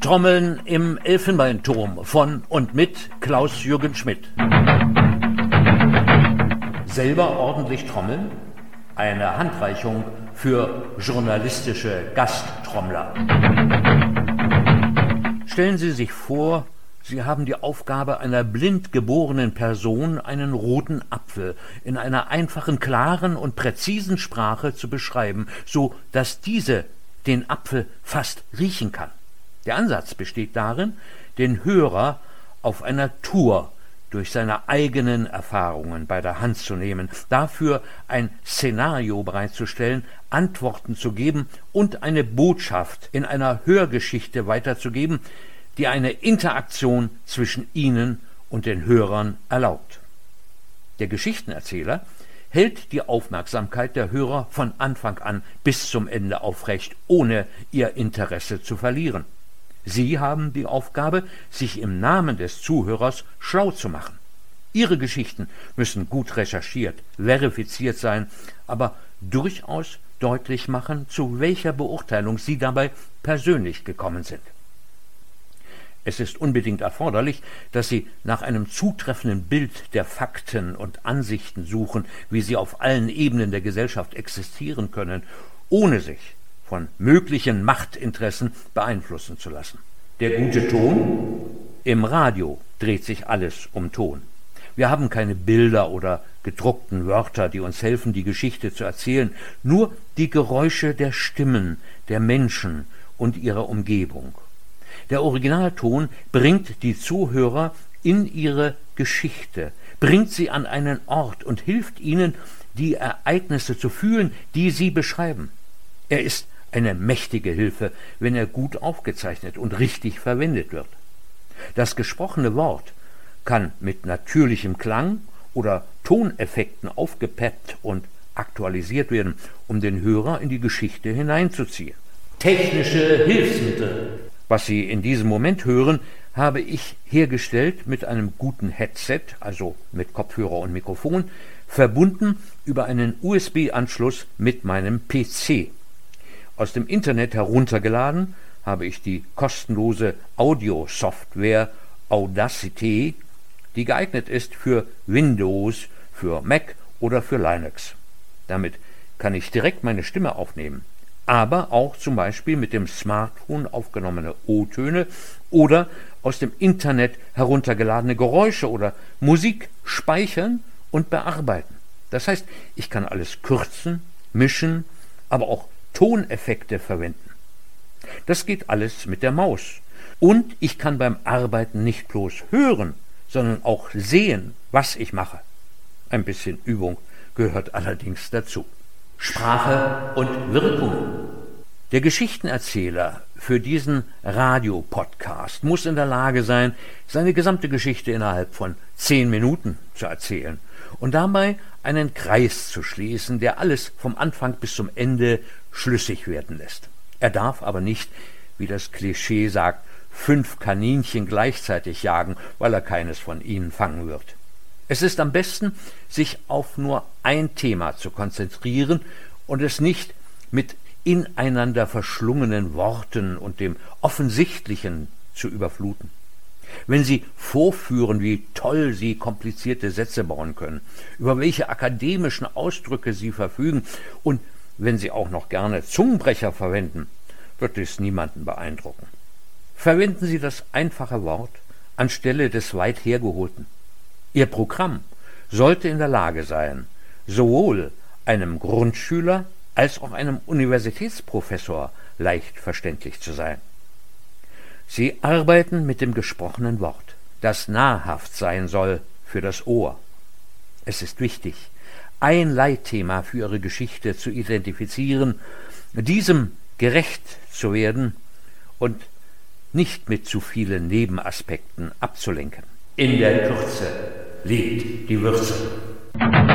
Trommeln im Elfenbeinturm von und mit Klaus-Jürgen Schmidt. Selber ordentlich trommeln? Eine Handreichung für journalistische Gasttrommler. Stellen Sie sich vor, Sie haben die Aufgabe, einer blind geborenen Person einen roten Apfel in einer einfachen, klaren und präzisen Sprache zu beschreiben, so dass diese den Apfel fast riechen kann. Der Ansatz besteht darin, den Hörer auf einer Tour durch seine eigenen Erfahrungen bei der Hand zu nehmen, dafür ein Szenario bereitzustellen, Antworten zu geben und eine Botschaft in einer Hörgeschichte weiterzugeben, die eine Interaktion zwischen Ihnen und den Hörern erlaubt. Der Geschichtenerzähler hält die Aufmerksamkeit der Hörer von Anfang an bis zum Ende aufrecht, ohne ihr Interesse zu verlieren. Sie haben die Aufgabe, sich im Namen des Zuhörers schlau zu machen. Ihre Geschichten müssen gut recherchiert, verifiziert sein, aber durchaus deutlich machen, zu welcher Beurteilung Sie dabei persönlich gekommen sind. Es ist unbedingt erforderlich, dass Sie nach einem zutreffenden Bild der Fakten und Ansichten suchen, wie sie auf allen Ebenen der Gesellschaft existieren können, ohne sich von möglichen Machtinteressen beeinflussen zu lassen. Der gute Ton? Im Radio dreht sich alles um Ton. Wir haben keine Bilder oder gedruckten Wörter, die uns helfen, die Geschichte zu erzählen, nur die Geräusche der Stimmen, der Menschen und ihrer Umgebung. Der Originalton bringt die Zuhörer in ihre Geschichte, bringt sie an einen Ort und hilft ihnen, die Ereignisse zu fühlen, die sie beschreiben. Er ist eine mächtige Hilfe, wenn er gut aufgezeichnet und richtig verwendet wird. Das gesprochene Wort kann mit natürlichem Klang oder Toneffekten aufgepeppt und aktualisiert werden, um den Hörer in die Geschichte hineinzuziehen. Technische Hilfsmittel. Was Sie in diesem Moment hören, habe ich hergestellt mit einem guten Headset, also mit Kopfhörer und Mikrofon, verbunden über einen USB-Anschluss mit meinem PC. Aus dem Internet heruntergeladen habe ich die kostenlose Audio-Software Audacity, die geeignet ist für Windows, für Mac oder für Linux. Damit kann ich direkt meine Stimme aufnehmen, aber auch zum Beispiel mit dem Smartphone aufgenommene O-Töne oder aus dem Internet heruntergeladene Geräusche oder Musik speichern und bearbeiten. Das heißt, ich kann alles kürzen, mischen, aber auch Toneffekte verwenden. Das geht alles mit der Maus. Und ich kann beim Arbeiten nicht bloß hören, sondern auch sehen, was ich mache. Ein bisschen Übung gehört allerdings dazu. Sprache und Wirkung. Der Geschichtenerzähler für diesen Radiopodcast muss in der Lage sein, seine gesamte Geschichte innerhalb von 10 Minuten zu erzählen und dabei einen Kreis zu schließen, der alles vom Anfang bis zum Ende schlüssig werden lässt. Er darf aber nicht, wie das Klischee sagt, 5 Kaninchen gleichzeitig jagen, weil er keines von ihnen fangen wird. Es ist am besten, sich auf nur ein Thema zu konzentrieren und es nicht mit ineinander verschlungenen Worten und dem Offensichtlichen zu überfluten. Wenn Sie vorführen, wie toll Sie komplizierte Sätze bauen können, über welche akademischen Ausdrücke Sie verfügen und wenn Sie auch noch gerne Zungenbrecher verwenden, wird es niemanden beeindrucken. Verwenden Sie das einfache Wort anstelle des weit hergeholten. Ihr Programm sollte in der Lage sein, sowohl einem Grundschüler als auch einem Universitätsprofessor leicht verständlich zu sein. Sie arbeiten mit dem gesprochenen Wort, das nahrhaft sein soll für das Ohr. Es ist wichtig, ein Leitthema für Ihre Geschichte zu identifizieren, diesem gerecht zu werden und nicht mit zu vielen Nebenaspekten abzulenken. In der Kürze liegt die Würze.